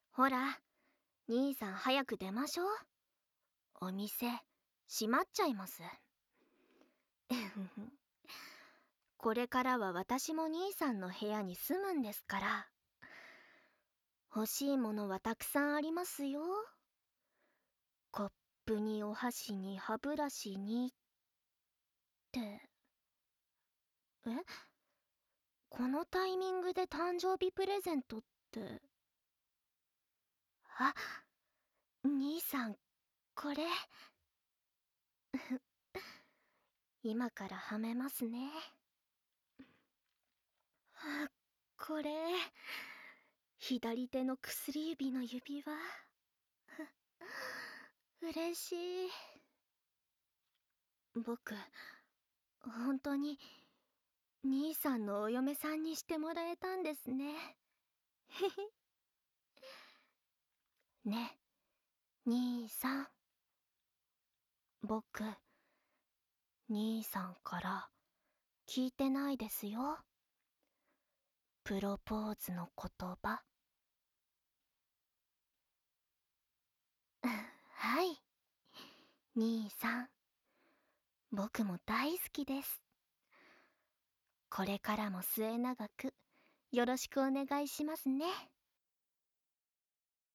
ほら、兄さん早く出ましょう。お店、閉まっちゃいます。これからは私も兄さんの部屋に住むんですから。欲しいものはたくさんありますよ。コップにお箸に歯ブラシにって。え、このタイミングで誕生日プレゼントって。あ、兄さん、これ。今からはめますね。あ、これ、左手の薬指の指輪。嬉しい。僕、本当に兄さんのお嫁さんにしてもらえたんですね。ね、兄さん。僕、兄さんから聞いてないですよ。プロポーズの言葉。はい、兄さん。僕も大好きです。これからも末永くよろしくお願いしますね。